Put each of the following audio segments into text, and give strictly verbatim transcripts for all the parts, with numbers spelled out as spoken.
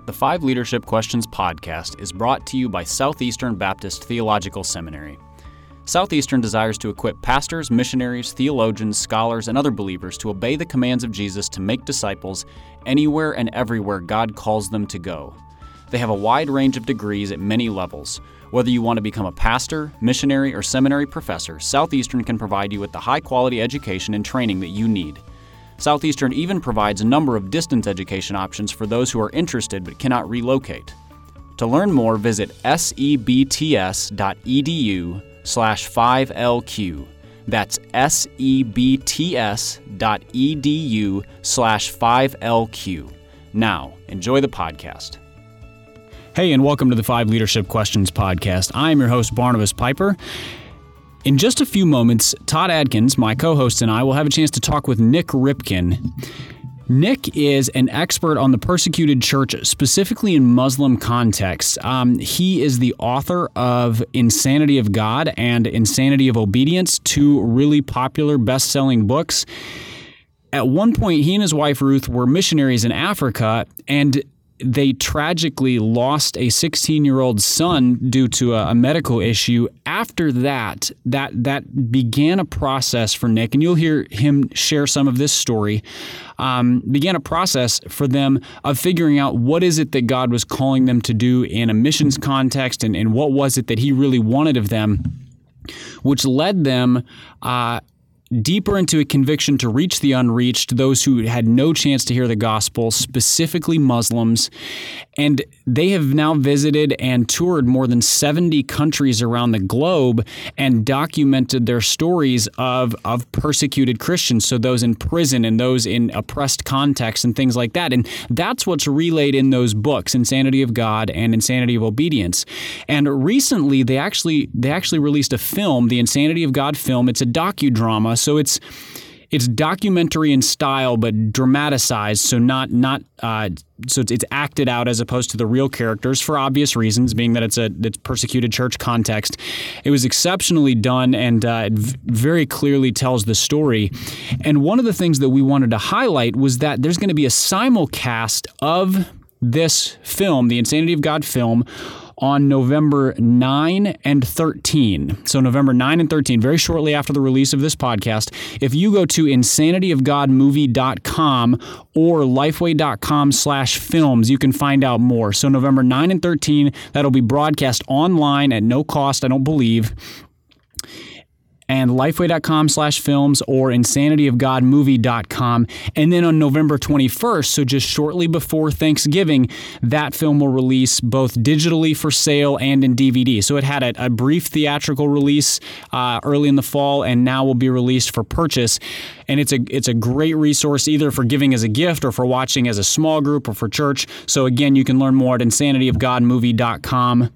The Five Leadership Questions podcast is brought to you by Southeastern Baptist Theological Seminary. Southeastern desires to equip pastors, missionaries, theologians, scholars, and other believers to obey the commands of Jesus to make disciples anywhere and everywhere God calls them to go. They have a wide range of degrees at many levels. Whether you want to become a pastor, missionary, or seminary professor, Southeastern can provide you with the high-quality education and training that you need. Southeastern even provides a number of distance education options for those who are interested but cannot relocate. To learn more, visit sebts.edu slash 5LQ. That's sebts.edu slash 5LQ. Now, enjoy the podcast. Hey, and welcome to the Five Leadership Questions podcast. I am your host, Barnabas Piper. In just a few moments, Todd Adkins, my co-host, and I will have a chance to talk with Nick Ripken. Nick is an expert on the persecuted church, specifically in Muslim contexts. Um, he is the author of Insanity of God and Insanity of Obedience, two really popular best-selling books. At one point, he and his wife Ruth were missionaries in Africa, and they tragically lost a sixteen-year-old son due to a, a medical issue. After that, that that began a process for Nick, and you'll hear him share some of this story, um, began a process for them of figuring out what is it that God was calling them to do in a missions context, and, and what was it that he really wanted of them, which led them uh, deeper into a conviction to reach the unreached, those who had no chance to hear the gospel, specifically Muslims. And they have now visited and toured more than seventy countries around the globe and documented their stories of, of persecuted Christians, so those in prison and those in oppressed contexts and things like that. And that's what's relayed in those books, Insanity of God and Insanity of Obedience. And recently, they actually they actually released a film, the Insanity of God film. It's a docudrama. So it's it's documentary in style, but dramatized. So not not uh, so it's, it's acted out as opposed to the real characters for obvious reasons, being that it's a it's persecuted church context. It was exceptionally done, and uh, it v- very clearly tells the story. And one of the things that we wanted to highlight was that there's going to be a simulcast of this film, the Insanity of God film, on November ninth and thirteenth. So November ninth and thirteenth, very shortly after the release of this podcast. If you go to insanity of god movie dot com or lifeway.com slash films, you can find out more. So November ninth and thirteenth, that'll be broadcast online at no cost, I don't believe. And lifeway.com slash films or insanity of god movie dot com. And then on November twenty-first, so just shortly before Thanksgiving, that film will release both digitally for sale and in D V D. So it had a, a brief theatrical release uh, early in the fall, and now will be released for purchase. And it's a it's a great resource either for giving as a gift or for watching as a small group or for church. So again, you can learn more at insanity of god movie dot com.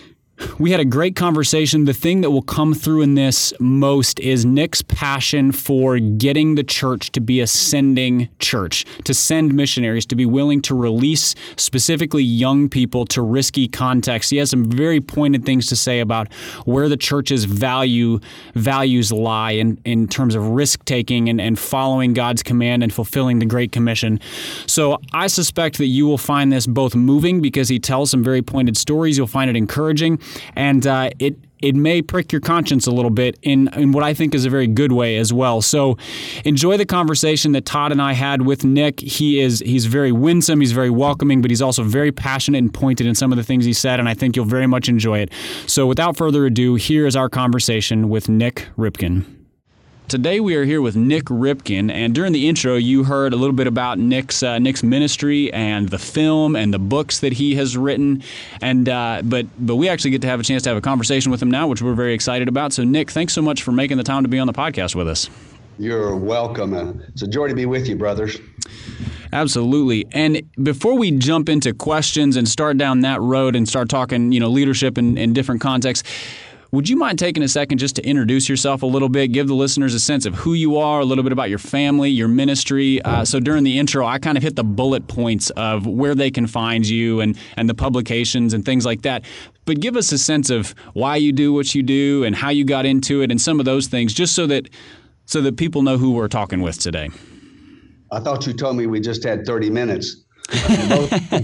We had a great conversation. The thing that will come through in this most is Nick's passion for getting the church to be a sending church, to send missionaries, to be willing to release specifically young people to risky contexts. He has some very pointed things to say about where the church's value values lie in, in terms of risk-taking and, and following God's command and fulfilling the Great Commission. So I suspect that you will find this both moving because he tells some very pointed stories. You'll find it encouraging. And uh, it it may prick your conscience a little bit in, in what I think is a very good way as well. So enjoy the conversation that Todd and I had with Nick. He is he's very winsome, he's very welcoming, but he's also very passionate and pointed in some of the things he said, and I think you'll very much enjoy it. So without further ado, here is our conversation with Nick Ripken. Today we are here with Nick Ripken, and during the intro you heard a little bit about Nick's uh, Nick's ministry and the film and the books that he has written, and uh, but but we actually get to have a chance to have a conversation with him now, which we're very excited about. So Nick, thanks so much for making the time to be on the podcast with us. You're welcome. It's a joy to be with you, brothers. Absolutely. And before we jump into questions and start down that road and start talking, you know, leadership in, in different contexts, would you mind taking a second just to introduce yourself a little bit, give the listeners a sense of who you are, a little bit about your family, your ministry? Uh, so during the intro, I kind of hit the bullet points of where they can find you and, and the publications and things like that. But give us a sense of why you do what you do and how you got into it and some of those things, just so that so that people know who we're talking with today. I thought you told me we just had thirty minutes.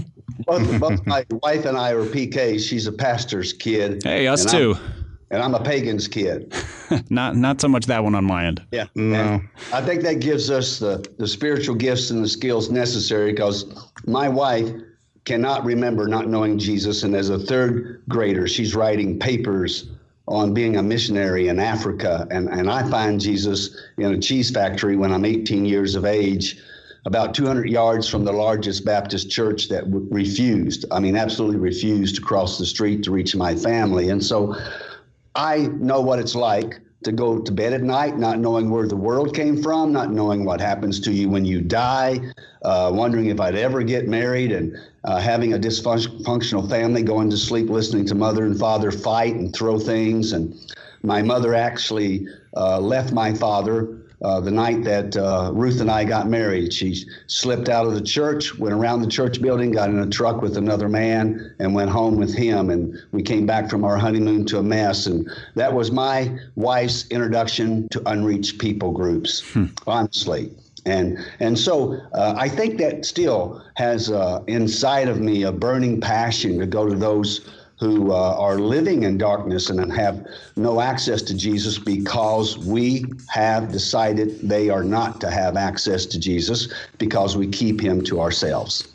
both, both my wife and I are P Ks. She's a pastor's kid. Hey, us too. I'm, and I'm a pagan's kid. not not so much that one on my end. Yeah. No. And I think that gives us the, the spiritual gifts and the skills necessary, because my wife cannot remember not knowing Jesus. And as a third grader, she's writing papers on being a missionary in Africa. And, and I find Jesus in a cheese factory when I'm eighteen years of age, about two hundred yards from the largest Baptist church that w- refused, I mean, absolutely refused to cross the street to reach my family. And so I know what it's like to go to bed at night not knowing where the world came from, not knowing what happens to you when you die, uh, wondering if I'd ever get married, and uh, having a dysfunctional family, going to sleep listening to mother and father fight and throw things. And my mother actually uh, left my father Uh, the night that uh, Ruth and I got married. She slipped out of the church, went around the church building, got in a truck with another man, and went home with him. And we came back from our honeymoon to a mess. And that was my wife's introduction to unreached people groups, hmm. honestly. And and so uh, I think that still has uh, inside of me a burning passion to go to those who uh, are living in darkness and have no access to Jesus, because we have decided they are not to have access to Jesus because we keep him to ourselves.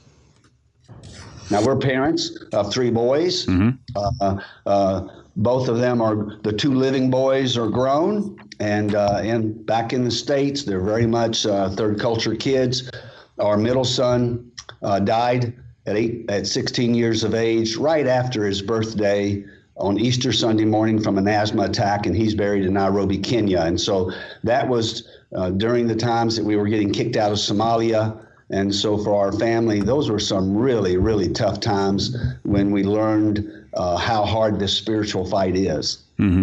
Now, we're parents of three boys. Mm-hmm. Uh, uh, both of them are, the two living boys are grown, and uh, in, back in the States, they're very much uh, third culture kids. Our middle son uh, died at eight, at sixteen years of age, right after his birthday on Easter Sunday morning from an asthma attack, and he's buried in Nairobi, Kenya. And so that was uh, during the times that we were getting kicked out of Somalia. And so for our family, those were some really, really tough times when we learned uh, how hard this spiritual fight is. Mm-hmm.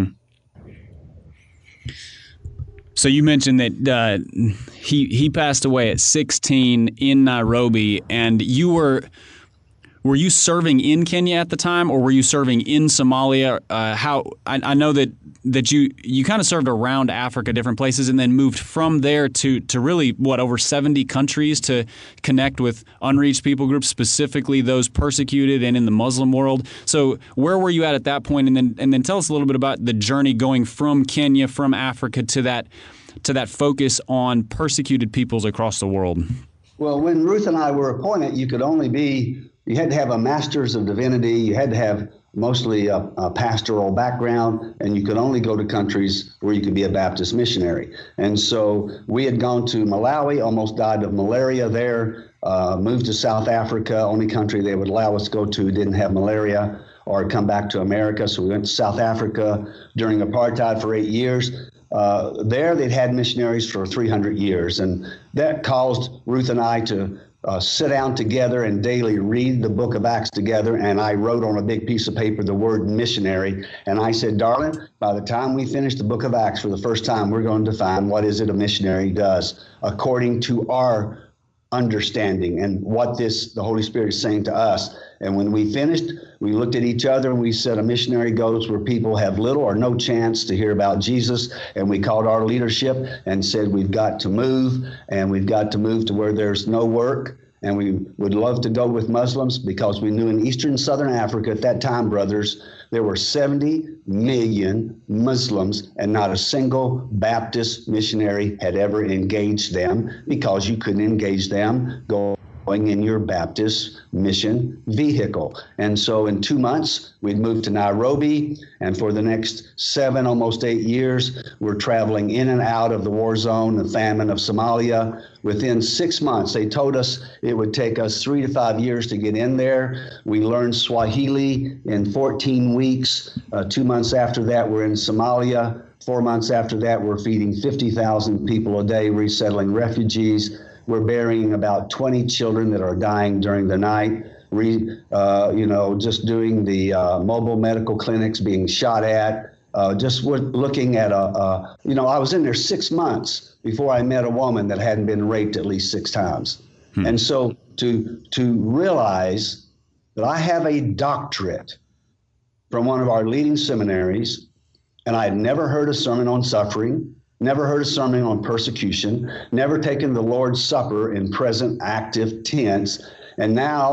So you mentioned that uh, he he passed away at sixteen in Nairobi, and you were were you serving in Kenya at the time, or were you serving in Somalia? Uh, how I, I know that that you you kind of served around Africa, different places, and then moved from there to to really what over seventy countries to connect with unreached people groups, specifically those persecuted and in the Muslim world. So where were you at at that point, and then and then tell us a little bit about the journey going from Kenya, from Africa to that to that focus on persecuted peoples across the world. Well, when Ruth and I were appointed, you could only be you had to have a master's of divinity. You had to have mostly a, a pastoral background, and you could only go to countries where you could be a Baptist missionary. And so we had gone to Malawi, almost died of malaria there, uh, moved to South Africa, only country they would allow us to go to didn't have malaria, or come back to America. So we went to South Africa during apartheid for eight years. Uh, there they'd had missionaries for three hundred years, and that caused Ruth and I to Uh, sit down together and daily read the book of Acts together. And I wrote on a big piece of paper the word missionary. And I said, darling, by the time we finish the book of Acts for the first time, we're going to define what is it a missionary does according to our understanding and what this, the Holy Spirit is saying to us. And when we finished, we looked at each other and we said, a missionary goes where people have little or no chance to hear about Jesus. And we called our leadership and said, we've got to move, and we've got to move to where there's no work. And we would love to go with Muslims, because we knew in Eastern and Southern Africa at that time, brothers, there were seventy million Muslims, and not a single Baptist missionary had ever engaged them, because you couldn't engage them going in your Baptist mission vehicle. And so in two months, we'd moved to Nairobi, and for the next seven, almost eight years, we're traveling in and out of the war zone, the famine of Somalia. Within six months, they told us it would take us three to five years to get in there. We learned Swahili in fourteen weeks. Uh, two months after that, we're in Somalia. Four months after that, we're feeding fifty thousand people a day, resettling refugees. We're burying about twenty children that are dying during the night. Re, uh, you know, just doing the uh, mobile medical clinics, being shot at. Uh, just we're looking at a, a, you know, I was in there six months before I met a woman that hadn't been raped at least six times. Hmm. And so to to realize that I have a doctorate from one of our leading seminaries, and I had never heard a sermon on suffering, never heard a sermon on persecution, never taken the Lord's Supper in present active tense. And now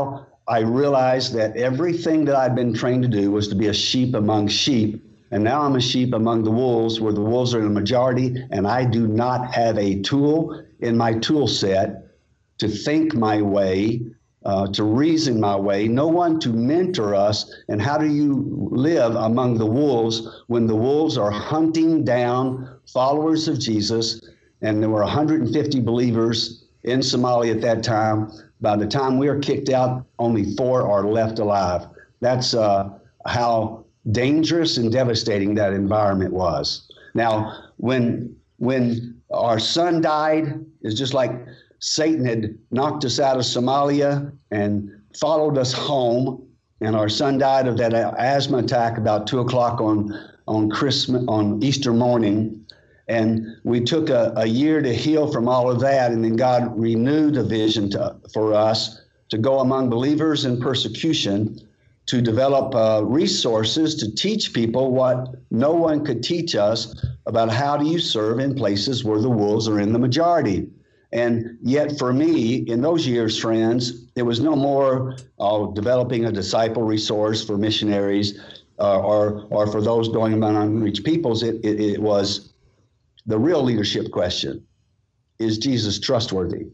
I realized that everything that I'd been trained to do was to be a sheep among sheep. And now I'm a sheep among the wolves, where the wolves are in a majority, and I do not have a tool in my tool set to think my way, uh, to reason my way, no one to mentor us. And how do you live among the wolves when the wolves are hunting down followers of Jesus? And there were one hundred fifty believers in Somalia at that time. By the time we were kicked out, only four are left alive. That's uh, how dangerous and devastating that environment was. Now, when when our son died, it's just like Satan had knocked us out of Somalia and followed us home. And our son died of that asthma attack about two o'clock on on Christmas on Easter morning. And we took a, a year to heal from all of that. And then God renewed a vision to, for us to go among believers in persecution, to develop uh, resources to teach people what no one could teach us about how do you serve in places where the wolves are in the majority. And yet for me, in those years, friends, it was no more uh, developing a disciple resource for missionaries uh, or, or for those going among unreached peoples. It, it, it was the real leadership question. Is Jesus trustworthy?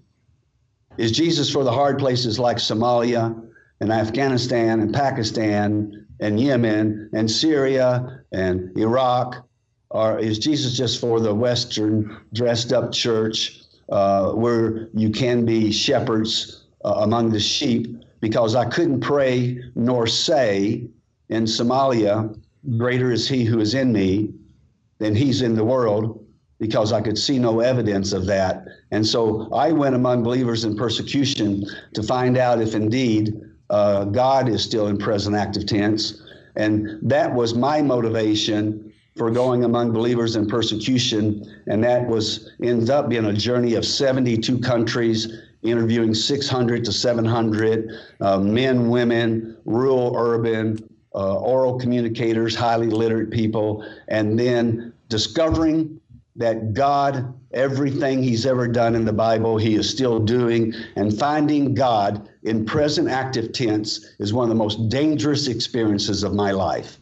Is Jesus for the hard places like Somalia and Afghanistan and Pakistan and Yemen and Syria and Iraq? Or is Jesus just for the Western dressed up church uh, where you can be shepherds uh, among the sheep? Because I couldn't pray nor say in Somalia, greater is he who is in me than he's in the world, because I could see no evidence of that. And so I went among believers in persecution to find out if indeed uh, God is still in present active tense. And that was my motivation for going among believers in persecution. And that was ends up being a journey of seventy-two countries, interviewing six hundred to seven hundred uh, men, women, rural, urban, uh, oral communicators, highly literate people, and then discovering that God, everything he's ever done in the Bible, he is still doing. And finding God in present active tense is one of the most dangerous experiences of my life.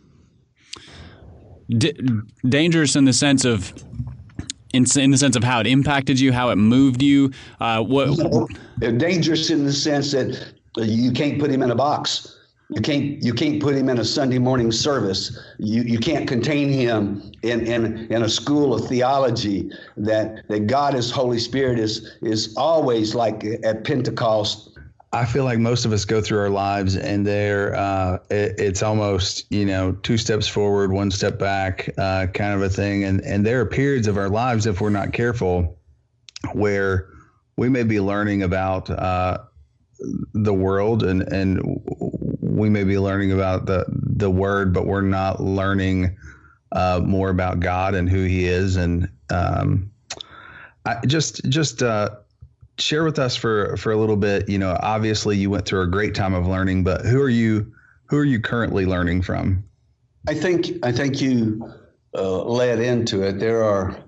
D- dangerous in the sense of, in, in the sense of how it impacted you, how it moved you. Uh, what? Dangerous in the sense that you can't put him in a box. You can't you can't put him in a Sunday morning service. You you can't contain him in, in, in a school of theology. That that God as Holy Spirit is is always like at Pentecost. I feel like most of us go through our lives and they're uh, it, it's almost, you know, two steps forward, one step back, uh, kind of a thing. And and there are periods of our lives, if we're not careful, where we may be learning about uh, the world and and we may be learning about the the word, but we're not learning uh, more about God and who he is. And um, I just just uh, share with us for, for a little bit, you know, obviously you went through a great time of learning, but who are you, who are you currently learning from? I think, I think you uh, led into it. There are,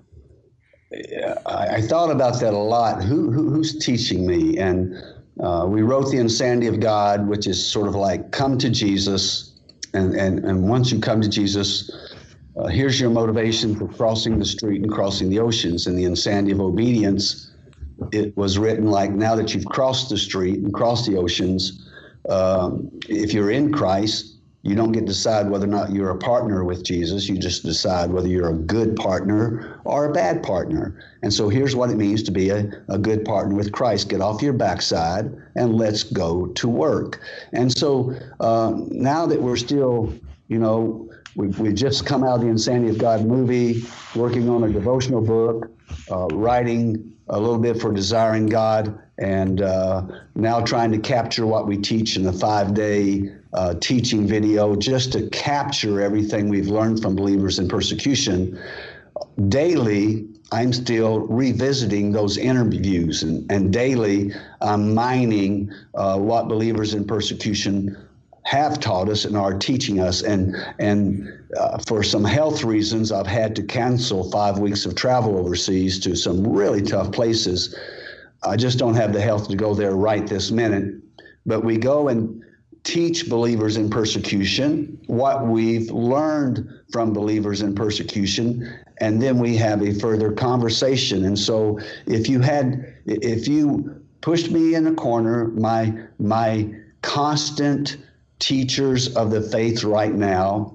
I, I thought about that a lot. Who, who who's teaching me? And Uh, we wrote The Insanity of God, which is sort of like come to Jesus. And, and, and once you come to Jesus, uh, here's your motivation for crossing the street and crossing the oceans. And The Insanity of Obedience, it was written like, now that you've crossed the street and crossed the oceans, um, if you're in Christ, you don't get to decide whether or not you're a partner with Jesus. You just decide whether you're a good partner or a bad partner. And so here's what it means to be a, a good partner with Christ. Get off your backside and let's go to work. And so uh, now that we're still, you know, we've, we've just come out of the Insanity of God movie, working on a devotional book, uh, writing a little bit for Desiring God, and uh, now trying to capture what we teach in the five-day uh, teaching video, just to capture everything we've learned from believers in persecution. Daily, I'm still revisiting those interviews, and, and daily I'm mining uh, what believers in persecution have taught us and are teaching us. And and uh, for some health reasons, I've had to cancel five weeks of travel overseas to some really tough places. I just don't have the health to go there right this minute. But we go and teach believers in persecution, what we've learned from believers in persecution, and then we have a further conversation. And so if you had, if you pushed me in a corner, my, my constant teachers of the faith right now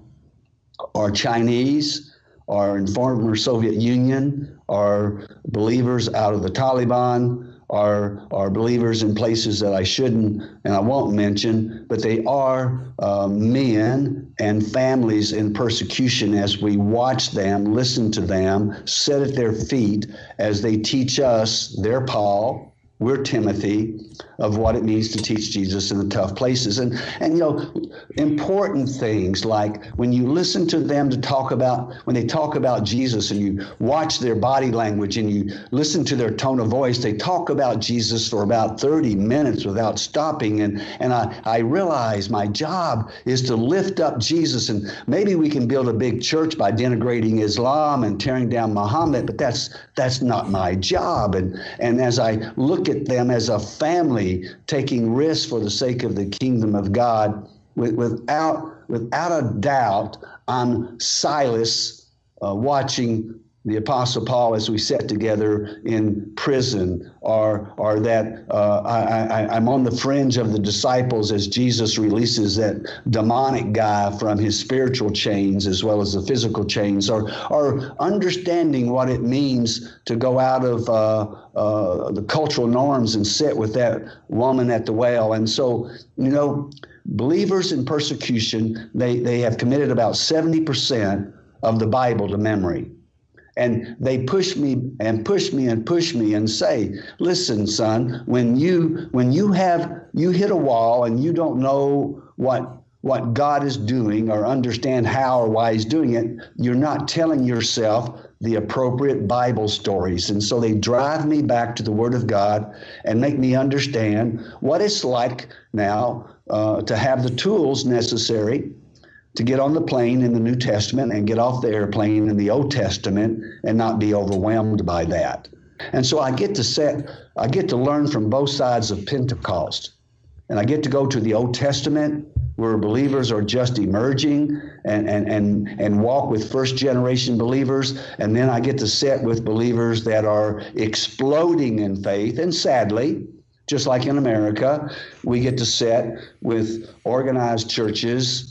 are Chinese, are in former Soviet Union, are believers out of the Taliban, are are believers in places that I shouldn't and I won't mention, but they are uh, men and families in persecution as we watch them, listen to them, sit at their feet as they teach us, they're Paul, we're Timothy, of what it means to teach Jesus in the tough places. And, and you know, important things like when you listen to them to talk about, when they talk about Jesus and you watch their body language and you listen to their tone of voice, they talk about Jesus for about thirty minutes without stopping. And, and I, I realize my job is to lift up Jesus. And maybe we can build a big church by denigrating Islam and tearing down Muhammad, but that's that's not my job. And, and as I look at them as a family, taking risks for the sake of the kingdom of God, with, without without a doubt, I'm Silas uh, watching the Apostle Paul as we sat together in prison, or or that uh, I, I, I'm on the fringe of the disciples as Jesus releases that demonic guy from his spiritual chains as well as the physical chains, or or understanding what it means to go out of uh, uh, the cultural norms and sit with that woman at the well. And so, you know, believers in persecution, they, they have committed about seventy percent of the Bible to memory. And they push me and push me and push me and say, listen, son, when you when you have you hit a wall and you don't know what what God is doing or understand how or why he's doing it, you're not telling yourself the appropriate Bible stories. And so they drive me back to the Word of God and make me understand what it's like now uh, to have the tools necessary to get on the plane in the New Testament and get off the airplane in the Old Testament and not be overwhelmed by that. And so I get to set, I get to learn from both sides of Pentecost. And I get to go to the Old Testament where believers are just emerging and, and, and, and walk with first generation believers. And then I get to sit with believers that are exploding in faith. And sadly, just like in America, we get to sit with organized churches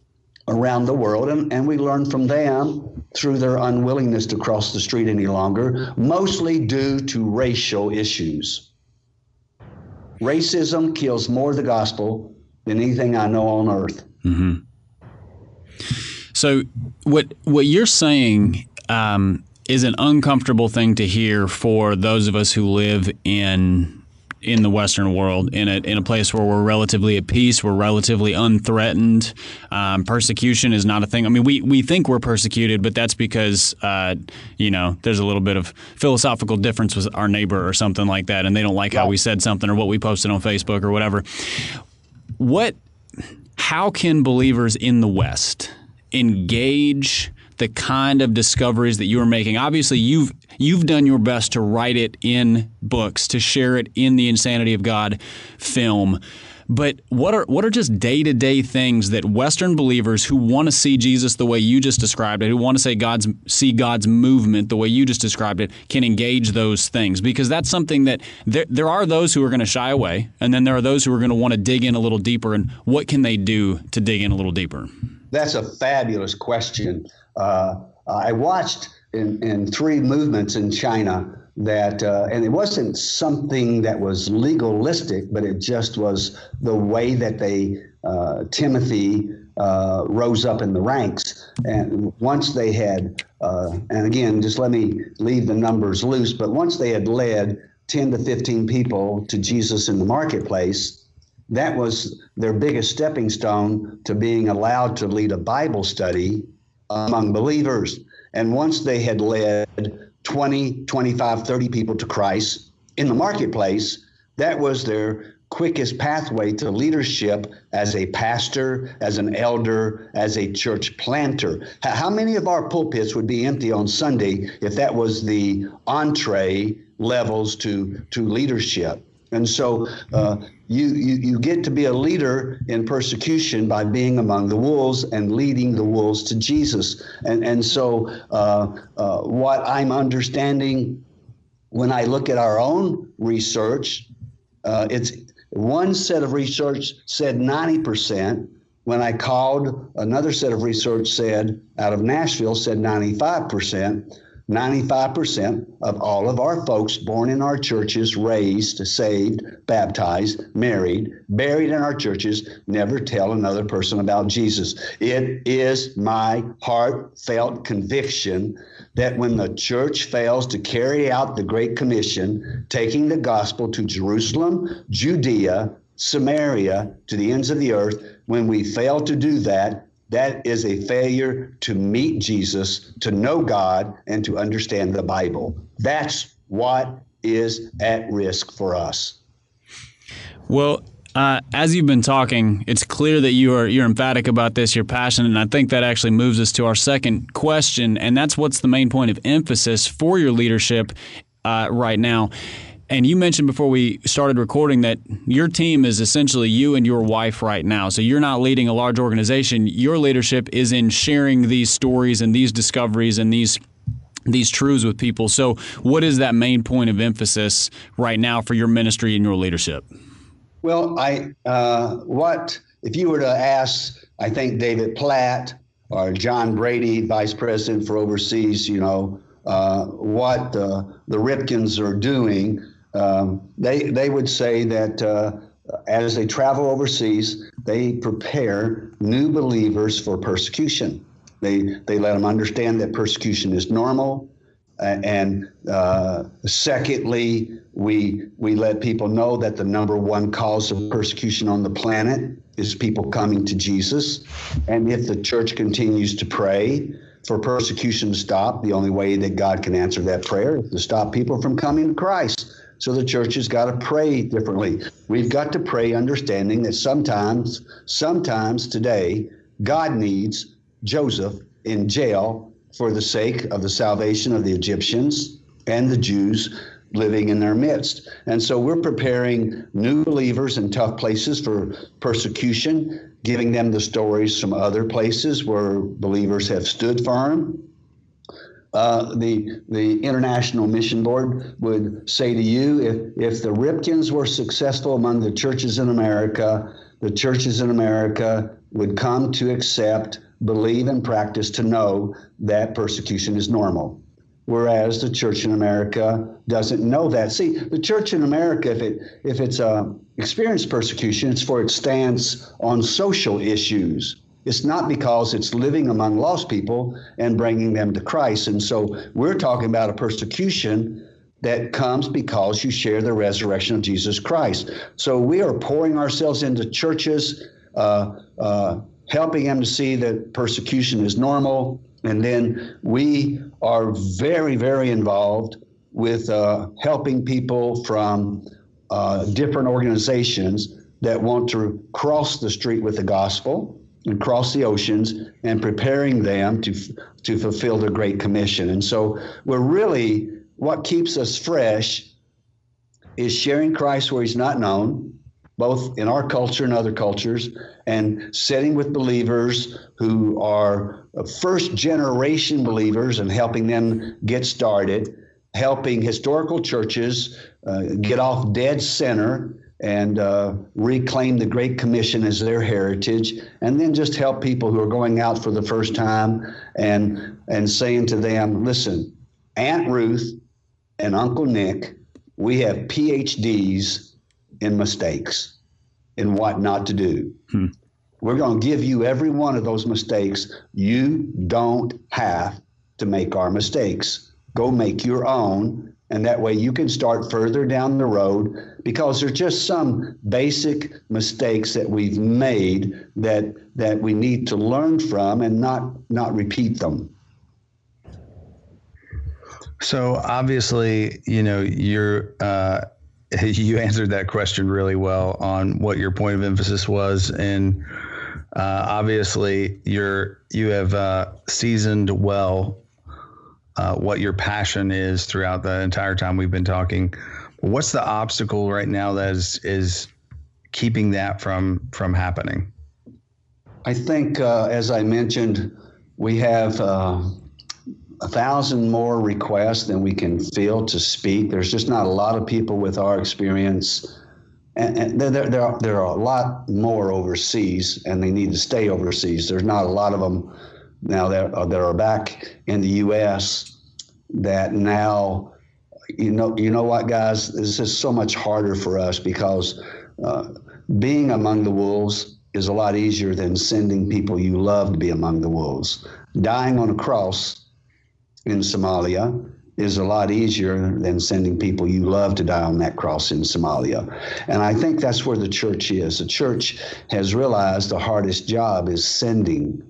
around the world, and, and we learn from them through their unwillingness to cross the street any longer, mostly due to racial issues. Racism kills more of the gospel than anything I know on earth. Mm-hmm. So what what you're saying um, is an uncomfortable thing to hear for those of us who live in in the Western world, in a in a place where we're relatively at peace, we're relatively unthreatened. Um, persecution is not a thing. I mean, we, we think we're persecuted, but that's because, uh, you know, there's a little bit of philosophical difference with our neighbor or something like that, and they don't like how we said something or what we posted on Facebook or whatever. What, how can believers in the West engage the kind of discoveries that you are making? Obviously, you've you've done your best to write it in books, to share it in the Insanity of God film. But what are what are just day-to-day things that Western believers who want to see Jesus the way you just described it, who want to say God's see God's movement the way you just described it, can engage those things? Because that's something that there, there are those who are going to shy away, and then there are those who are going to want to dig in a little deeper. And what can they do to dig in a little deeper? That's a fabulous question. Uh, I watched in, in three movements in China that, uh, and it wasn't something that was legalistic, but it just was the way that they, uh, Timothy uh, rose up in the ranks. And once they had, uh, and again, just let me leave the numbers loose, but once they had led ten to fifteen people to Jesus in the marketplace, that was their biggest stepping stone to being allowed to lead a Bible study among believers. And once they had led twenty, twenty-five, thirty people to Christ in the marketplace, that was their quickest pathway to leadership as a pastor, as an elder, as a church planter. How many of our pulpits would be empty on Sunday if that was the entree levels to, to leadership? And so uh, you, you you get to be a leader in persecution by being among the wolves and leading the wolves to Jesus. And and so uh, uh, what I'm understanding when I look at our own research, uh, it's one set of research said ninety percent. When I called, another set of research said, out of Nashville, said ninety-five percent. ninety-five percent of all of our folks born in our churches, raised, saved, baptized, married, buried in our churches, never tell another person about Jesus. It is my heartfelt conviction that when the church fails to carry out the Great Commission, taking the gospel to Jerusalem, Judea, Samaria, to the ends of the earth, when we fail to do that, that is a failure to meet Jesus, to know God, and to understand the Bible. That's what is at risk for us. Well, uh, as you've been talking, it's clear that you are you're emphatic about this, you're passionate, and I think that actually moves us to our second question, and that's what's the main point of emphasis for your leadership uh, right now. And you mentioned before we started recording that your team is essentially you and your wife right now. So you're not leading a large organization. Your leadership is in sharing these stories and these discoveries and these these truths with people. So what is that main point of emphasis right now for your ministry and your leadership? Well, I uh, what if you were to ask, I think David Platt or John Brady, Vice President for Overseas, you know, uh, what uh, the Ripkins are doing. Um, they they would say that uh, as they travel overseas, they prepare new believers for persecution. They they let them understand that persecution is normal, uh, and uh, secondly, we we let people know that the number one cause of persecution on the planet is people coming to Jesus, and if the church continues to pray for persecution to stop, the only way that God can answer that prayer is to stop people from coming to Christ. So the church has got to pray differently. We've got to pray understanding that sometimes, sometimes today, God needs Joseph in jail for the sake of the salvation of the Egyptians and the Jews living in their midst. And so we're preparing new believers in tough places for persecution, giving them the stories from other places where believers have stood firm. Uh, the the International Mission Board would say to you, if if the Ripkins were successful among the churches in America, the churches in America would come to accept, believe, and practice to know that persecution is normal. Whereas the church in America doesn't know that. See, the church in America, if it if it's uh, experienced persecution, it's for its stance on social issues. It's not because it's living among lost people and bringing them to Christ. And so we're talking about a persecution that comes because you share the resurrection of Jesus Christ. So we are pouring ourselves into churches, uh, uh, helping them to see that persecution is normal. And then we are very, very involved with uh, helping people from uh, different organizations that want to cross the street with the gospel and cross the oceans, and preparing them to to fulfill the Great Commission. And so we're really, what keeps us fresh is sharing Christ where he's not known, both in our culture and other cultures, and sitting with believers who are first generation believers and helping them get started, helping historical churches uh, get off dead center and uh, reclaim the Great Commission as their heritage, and then just help people who are going out for the first time and and saying to them, listen, Aunt Ruth and Uncle Nick, we have P H Ds in mistakes, in what not to do. Hmm. We're going to give you every one of those mistakes. You don't have to make our mistakes. Go make your own. And that way you can start further down the road, because there's just some basic mistakes that we've made that that we need to learn from and not not repeat them. So obviously, you know, you're uh, you answered that question really well on what your point of emphasis was, and uh, obviously you're you have uh, seasoned well Uh, what your passion is throughout the entire time we've been talking. What's the obstacle right now that is is keeping that from from happening? I think, uh, as I mentioned, we have uh, a thousand more requests than we can field to speak. There's just not a lot of people with our experience. And, and there, there, are, there are a lot more overseas, and they need to stay overseas. There's not a lot of them now that are, that are back in the U S that now, you know, you know what, guys, this is so much harder for us because uh, being among the wolves is a lot easier than sending people you love to be among the wolves. Dying on a cross in Somalia is a lot easier than sending people you love to die on that cross in Somalia. And I think that's where the church is. The church has realized the hardest job is sending,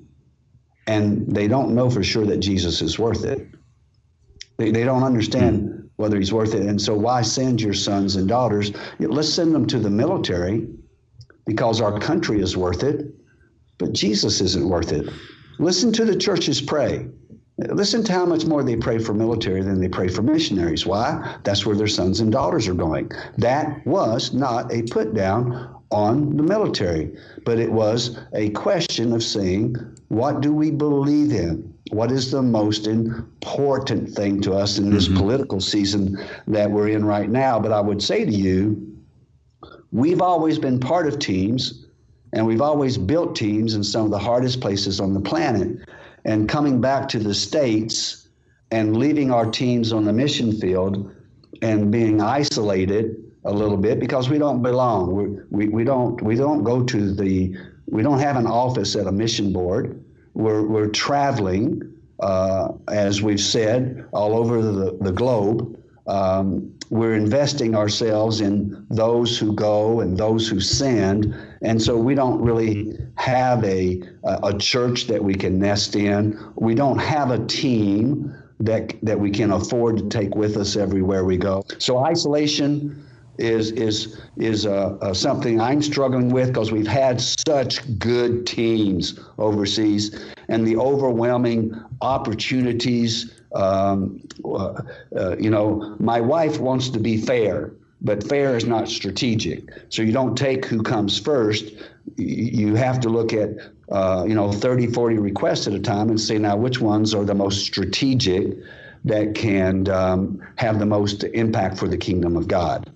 and they don't know for sure that Jesus is worth it. They, they don't understand whether he's worth it. And so why send your sons and daughters? Let's send them to the military because our country is worth it, but Jesus isn't worth it. Listen to the churches pray. Listen to how much more they pray for military than they pray for missionaries. Why? That's where their sons and daughters are going. That was not a put down on the military, but it was a question of saying, what do we believe in? What is the most important thing to us in this mm-hmm. political season that we're in right now? But I would say to you, we've always been part of teams, and we've always built teams in some of the hardest places on the planet. And coming back to the States and leaving our teams on the mission field and being isolated a little bit because we don't belong. We, we, we don't we don't go to the, we don't have an office at a mission board. We're, we're traveling, uh, as we've said, all over the, the globe. Um, we're investing ourselves in those who go and those who send. And so we don't really have a, a church that we can nest in. We don't have a team that, that we can afford to take with us everywhere we go. So isolation is is is uh, uh, something I'm struggling with because we've had such good teams overseas, and the overwhelming opportunities. Um, uh, uh, you know, my wife wants to be fair, but fair is not strategic. So you don't take who comes first. You have to look at, uh, you know, thirty, forty requests at a time and say, now, which ones are the most strategic that can um, have the most impact for the kingdom of God?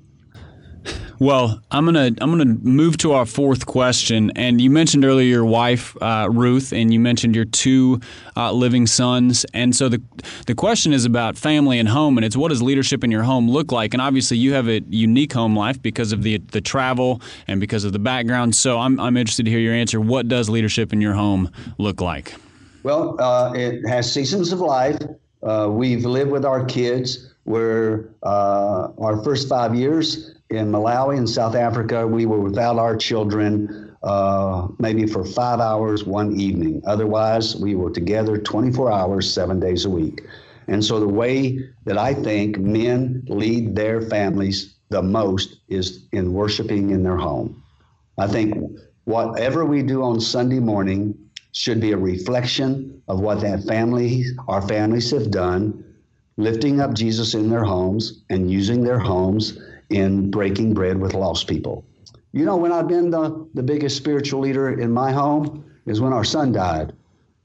Well, I'm gonna I'm gonna move to our fourth question. And you mentioned earlier your wife uh, Ruth, and you mentioned your two uh, living sons. And so the the question is about family and home, and it's what does leadership in your home look like? And obviously, you have a unique home life because of the the travel and because of the background. So I'm I'm interested to hear your answer. What does leadership in your home look like? Well, uh, it has seasons of life. Uh, we've lived with our kids. Where uh, our first five years. In Malawi and South Africa, we were without our children uh, maybe for five hours one evening. Otherwise, we were together twenty-four hours, seven days a week. And so the way that I think men lead their families the most is in worshiping in their home. I think whatever we do on Sunday morning should be a reflection of what that family, our families have done, lifting up Jesus in their homes and using their homes in breaking bread with lost people. You know, when I've been the, the biggest spiritual leader in my home is when our son died.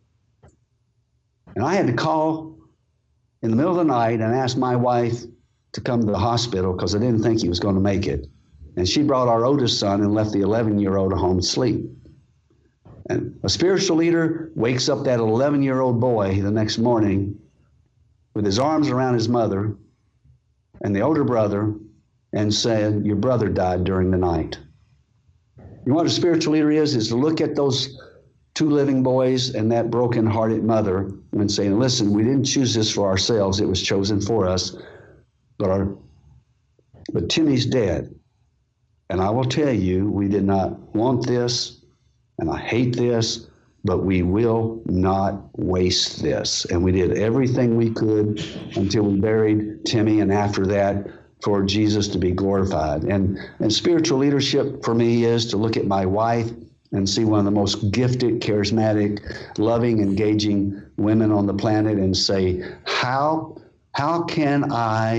And I had to call in the middle of the night and ask my wife to come to the hospital because I didn't think he was going to make it. And she brought our oldest son and left the eleven-year-old at home to sleep. And a spiritual leader wakes up that eleven-year-old boy the next morning with his arms around his mother and the older brother and said, your brother died during the night. You know what a spiritual leader is? Is to look at those two living boys and that broken-hearted mother and say, listen, we didn't choose this for ourselves. It was chosen for us. But, our, but Timmy's dead. And I will tell you, we did not want this, and I hate this, but we will not waste this. And we did everything we could until we buried Timmy, and after that, for Jesus to be glorified. And, and spiritual leadership for me is to look at my wife and see one of the most gifted, charismatic, loving, engaging women on the planet and say, how, how can I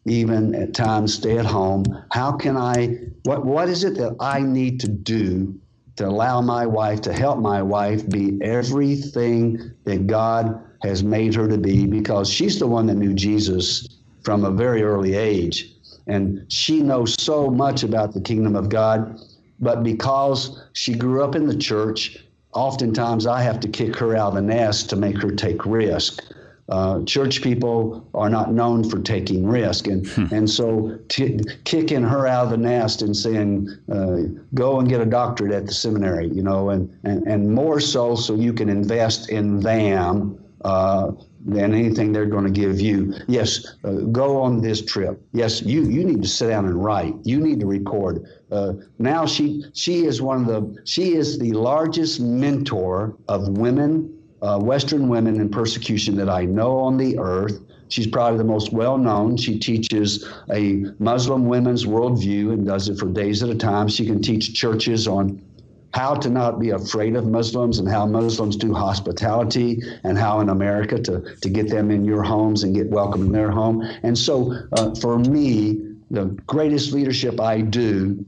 even at times stay at home. How can I, what, what is it that I need to do to allow my wife, to help my wife be everything that God has made her to be? Because she's the one that knew Jesus from a very early age. And she knows so much about the kingdom of God. But because she grew up in the church, oftentimes I have to kick her out of the nest to make her take risk. Uh, church people are not known for taking risk. And hmm. and so t- kicking her out of the nest and saying, uh, go and get a doctorate at the seminary, you know, and, and, and more so so you can invest in them uh, than anything they're going to give you. Yes, uh, go on this trip. Yes, you, you need to sit down and write. You need to record. Uh, now she she is one of the, she is the largest mentor of women, Uh, Western women in persecution that I know on the earth. She's probably the most well-known. She teaches a Muslim women's worldview and does it for days at a time. She can teach churches on how to not be afraid of Muslims and how Muslims do hospitality and how in America to, to get them in your homes and get welcome in their home. And so uh, for me, the greatest leadership I do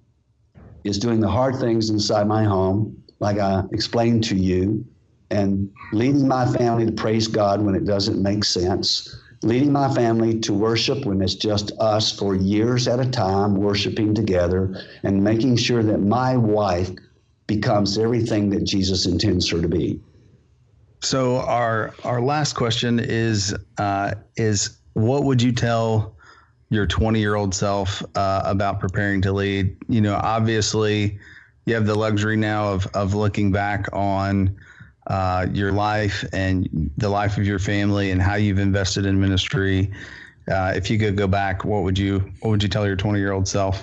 is doing the hard things inside my home, like I explained to you, and leading my family to praise God when it doesn't make sense, leading my family to worship when it's just us for years at a time, worshiping together, and making sure that my wife becomes everything that Jesus intends her to be. So our our last question is uh, is what would you tell your twenty-year-old self uh, about preparing to lead? You know, obviously, you have the luxury now of of looking back on Uh, your life and the life of your family and how you've invested in ministry. Uh, if you could go back, what would you what would you tell your twenty-year-old self?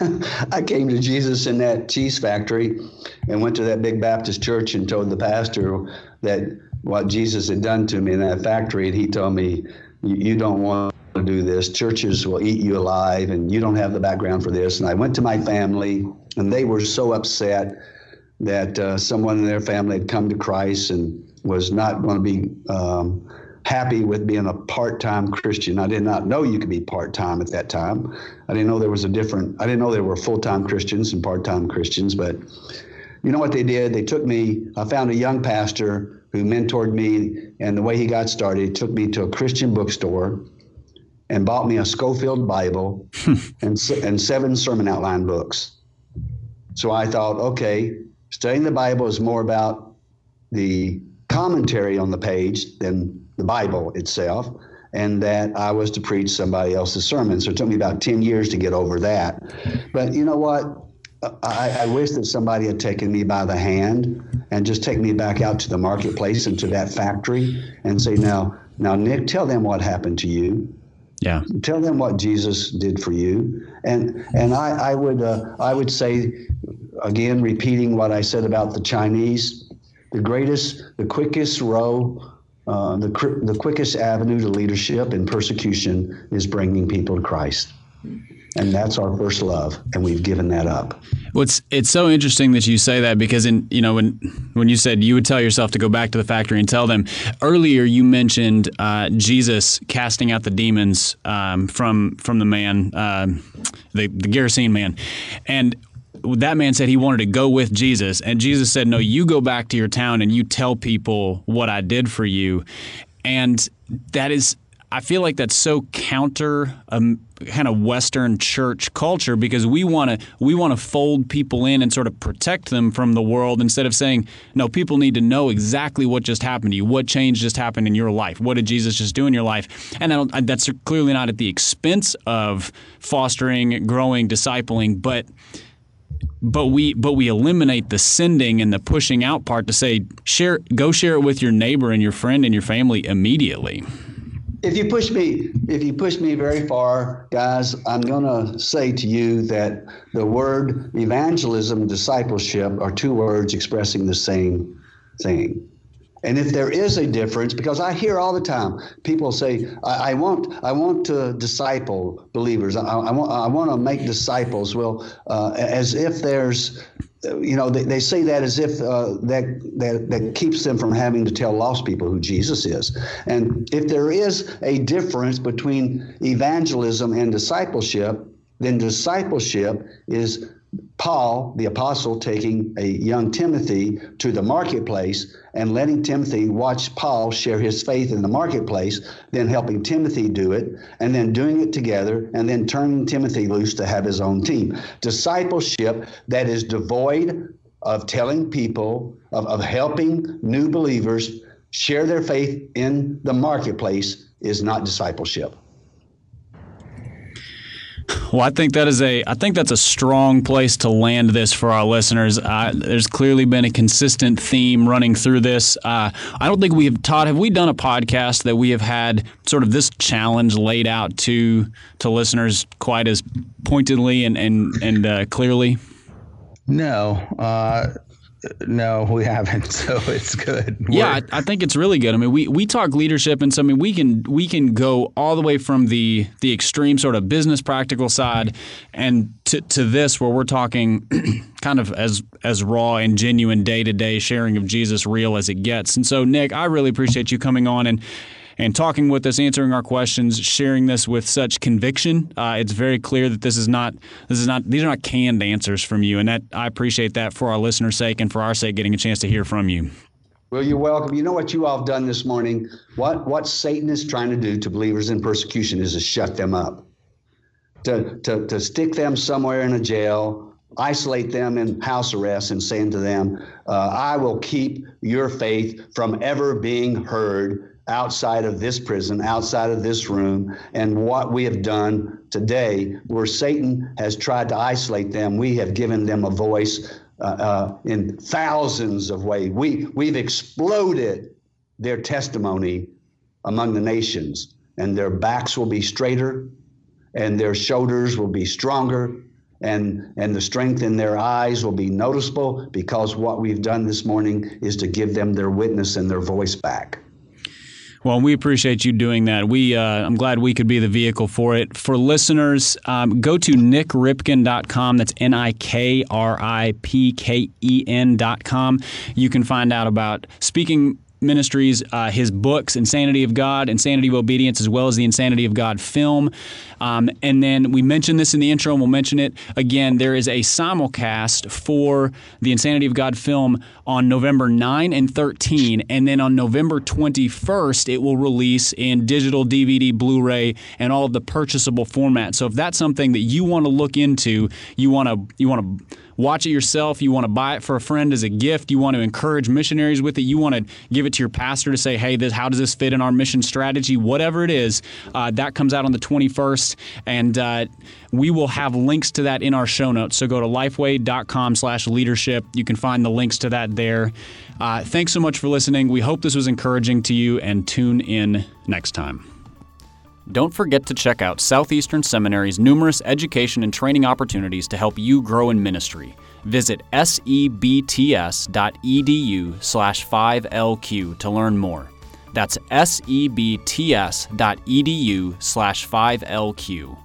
I came to Jesus in that cheese factory and went to that big Baptist church and told the pastor that what Jesus had done to me in that factory. And he told me, you don't want to do this. Churches will eat you alive and you don't have the background for this. And I went to my family and they were so upset that uh, someone in their family had come to Christ and was not going to be um, happy with being a part-time Christian. I did not know you could be part-time at that time. I didn't know there was a different, I didn't know there were full-time Christians and part-time Christians, but you know what they did? They took me, I found a young pastor who mentored me, and the way he got started, he took me to a Christian bookstore and bought me a Schofield Bible and, and seven sermon outline books. So I thought, okay, studying the Bible is more about the commentary on the page than the Bible itself, and that I was to preach somebody else's sermon. So it took me about ten years to get over that. But you know what? I, I wish that somebody had taken me by the hand and just take me back out to the marketplace and to that factory and say, now, now, Nick, tell them what happened to you. Yeah. Tell them what Jesus did for you. And and I, I would uh, I would say, again, repeating what I said about the Chinese, the greatest, the quickest row, uh, the the quickest avenue to leadership and persecution is bringing people to Christ. And that's our first love, and we've given that up. Well, it's, it's so interesting that you say that, because in you know when when you said you would tell yourself to go back to the factory and tell them, earlier you mentioned uh, Jesus casting out the demons um, from from the man, uh, the the Gerasene man, and that man said he wanted to go with Jesus, and Jesus said, no, you go back to your town and you tell people what I did for you. And that is, I feel like that's so counter um, kind of Western church culture, because we want to we want to fold people in and sort of protect them from the world, instead of saying, no, people need to know exactly what just happened to you, what change just happened in your life, what did Jesus just do in your life. And I don't, that's clearly not at the expense of fostering, growing, discipling, but But we but we eliminate the sending and the pushing out part to say, share, go share it with your neighbor and your friend and your family immediately. If you push me, if you push me very far, guys, I'm going to say to you that the word evangelism, discipleship are two words expressing the same thing. And if there is a difference, because I hear all the time people say, I, I want I want to disciple believers. I, I want I want to make disciples. Well, uh, as if there's you know, they, they say that as if uh, that, that that keeps them from having to tell lost people who Jesus is. And if there is a difference between evangelism and discipleship, then discipleship is Paul, the apostle, taking a young Timothy to the marketplace and letting Timothy watch Paul share his faith in the marketplace, then helping Timothy do it, and then doing it together, and then turning Timothy loose to have his own team. Discipleship that is devoid of telling people, of, of helping new believers share their faith in the marketplace is not discipleship. Well, I think that is a. I think that's a strong place to land this for our listeners. Uh, there's clearly been a consistent theme running through this. Uh, I don't think we have taught. Have we done a podcast that we have had sort of this challenge laid out to to listeners quite as pointedly and and and uh, clearly? No. Uh No, we haven't, so it's good. Yeah, I, I think it's really good. I mean, we, we talk leadership, and so I mean, we can we can go all the way from the the extreme sort of business practical side, and to to this where we're talking kind of as as raw and genuine day to day sharing of Jesus, real as it gets. And so, Nick, I really appreciate you coming on and. And talking with us, answering our questions, sharing this with such conviction. Uh, it's very clear that this is not, this is not, these are not canned answers from you, and that I appreciate that for our listeners' sake and for our sake, getting a chance to hear from you. Well, you're welcome. You know what you all have done this morning? What what Satan is trying to do to believers in persecution is to shut them up, to to to stick them somewhere in a jail, isolate them in house arrest, and saying to them, uh, "I will keep your faith from ever being heard outside of this prison, outside of this room." And what we have done today, where Satan has tried to isolate them, we have given them a voice uh, uh, in thousands of ways. We, we've exploded their testimony among the nations, and their backs will be straighter, and their shoulders will be stronger, and, and the strength in their eyes will be noticeable, because what we've done this morning is to give them their witness and their voice back. Well, we appreciate you doing that. We, uh, I'm glad we could be the vehicle for it. For listeners, um, go to nick ripken dot com. That's N I K R I P K E N dot com. You can find out about speaking ministries, uh, his books, Insanity of God, Insanity of Obedience, as well as the Insanity of God film. Um, and then we mentioned this in the intro, and we'll mention it again. There is a simulcast for the Insanity of God film on November ninth and thirteenth, and then on November twenty-first, it will release in digital, D V D, Blu-ray, and all of the purchasable formats. So if that's something that you want to look into, you want to you want to watch it yourself, you want to buy it for a friend as a gift, you want to encourage missionaries with it, you want to give it to your pastor to say, hey, this, how does this fit in our mission strategy, whatever it is, uh, that comes out on the twenty-first, and uh, we will have links to that in our show notes. So go to lifeway dot com slash leadership. You can find the links to that there. Uh, thanks so much for listening. We hope this was encouraging to you, and tune in next time. Don't forget to check out Southeastern Seminary's numerous education and training opportunities to help you grow in ministry. Visit sebts.edu slash 5LQ to learn more. That's sebts.edu slash 5LQ.